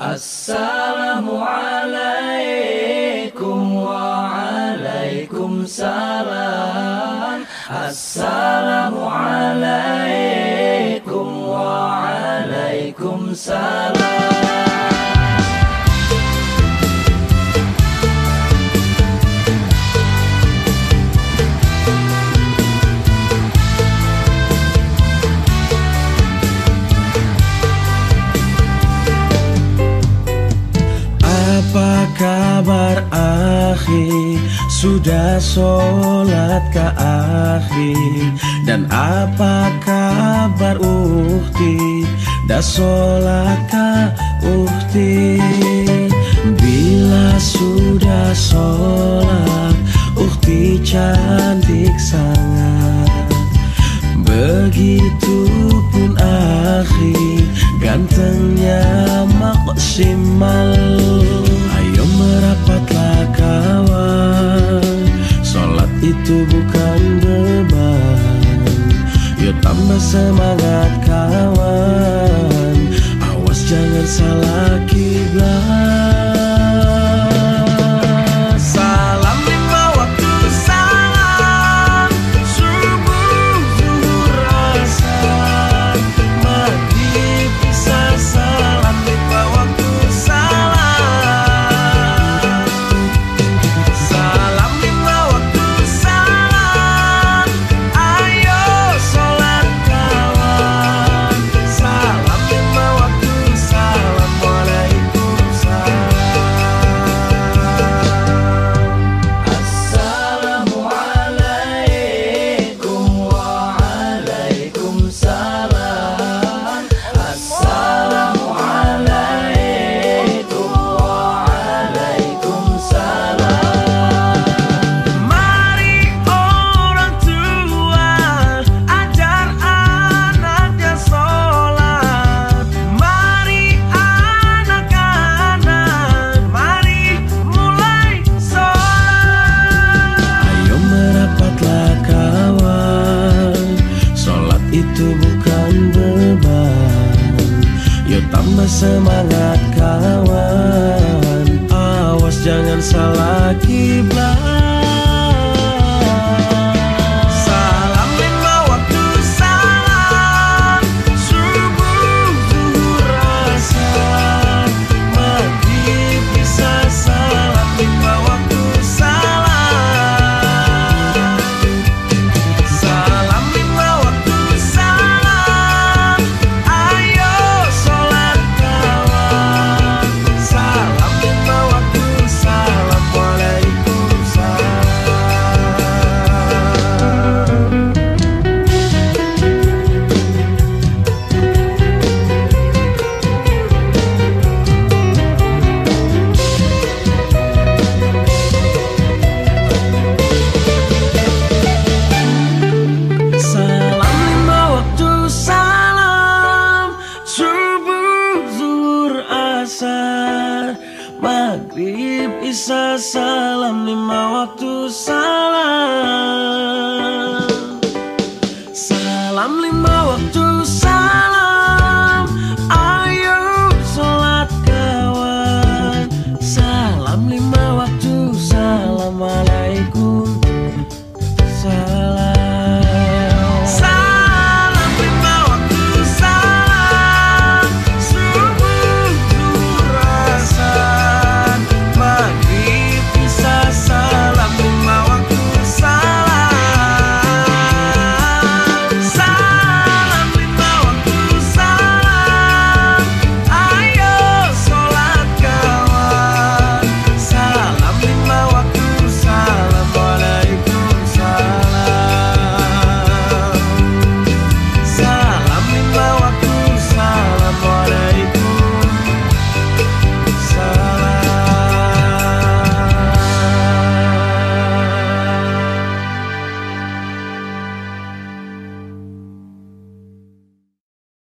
Assalamualaikum waalaikumsalam. Assalamualaikum waalaikumsalam. Apa kabar akhi? Sudah sholat ke akhi? Dan apa kabar ukhti? Dah sholat ke ukhti? Bila sudah sholat, ukhti cantik sangat. Begitupun akhi, gantengnya maksimal. Ayo merapatlah kawan, sholat itu bukan beban. Yuk tambah semangat kawan, awas jangan salah kiblat. Semangat kawan, awas jangan salah kiblat. Salam lima waktu salam, subuh zuhur asar, maghrib isya salam lima waktu salam. Salam lima waktu salam, ayo sholat. Salam lima waktu salam, waalaikumsalam. Salam lima waktu salam, subuh zuhur asar, maghrib isya salam lima waktu salam.